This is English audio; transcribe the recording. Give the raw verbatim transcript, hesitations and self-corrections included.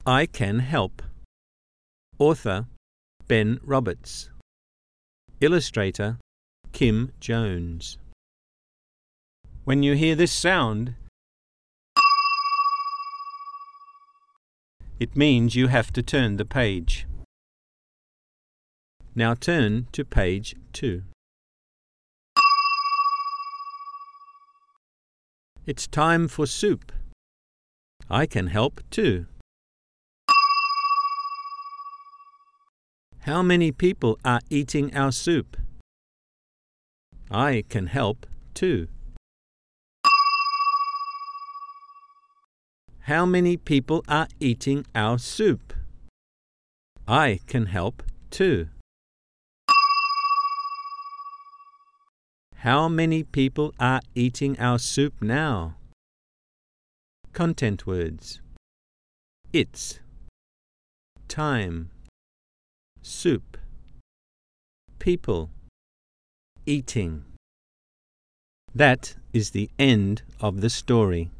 I Can Help. Author Ben Roberts. Illustrator Kim Jones. When you hear this sound, it means you have to turn the page. Now turn to page two. It's time for soup. I can help too. How many people are eating our soup? I can help too. How many people are eating our soup? I can help too. How many people are eating our soup now? Content words. It's, time, soup, people, eating. That is the end of the story.